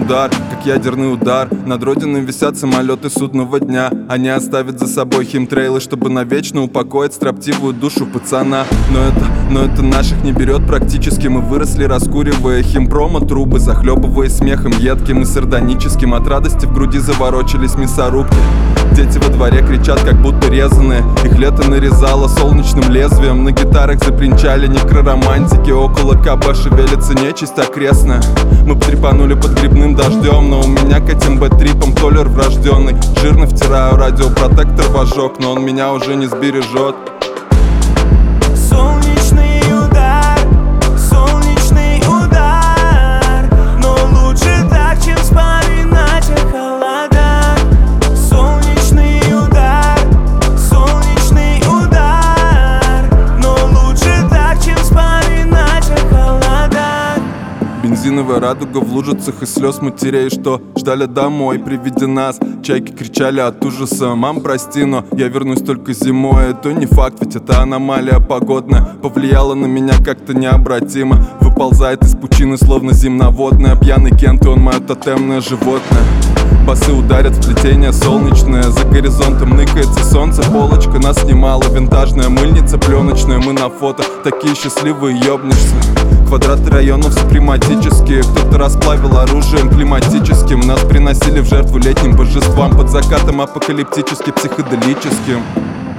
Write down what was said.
удар, как ядерный удар. Над родиной висят самолеты судного дня. Они оставят за собой химтрейлы, чтобы навечно упокоить строптивую душу пацана. Но это наших не берет практически. Мы выросли, раскуривая химпрома трубы, захлебываясь смехом едким и сардоническим. От радости в груди заворочились мясорубки. Дети во дворе кричат, как будто резаные. Их лето нарезало солнечным лезвием. На гитарах запринчали некроромантики. Около КБ шевелится нечисть окрестная. Мы потрепанули под грибным дождем, но у меня к этим бэт-трипам толер врожденный. Жирно втираю радиопротектор в ожог, но он меня уже не сбережет. Солнечный удар, но лучше так, чем вспоминать о холодах. Солнечный удар, но лучше так, чем вспоминать о холодах. Бензиновая радуга в лужицах и слез матерей, что ждали домой при виде нас. Чайки кричали от ужаса: мам, прости, но я вернусь только зимой. Это не факт, ведь это аномалия погодная. Повлияла на меня как-то необратимо. Выползает из пучины, словно земноводная. Пьяный Кент, и он мое тотемное животное. Басы ударят в плетение солнечное. За горизонтом ныкается солнце, полочка нас снимала. Винтажная мыльница пленочная, мы на фото такие счастливые, ёбнешься. Квадраты районов супрематические. Кто-то расплавил оружием климатическим. Нас приносили в жертву летним божествам под закатом апокалиптически психоделическим.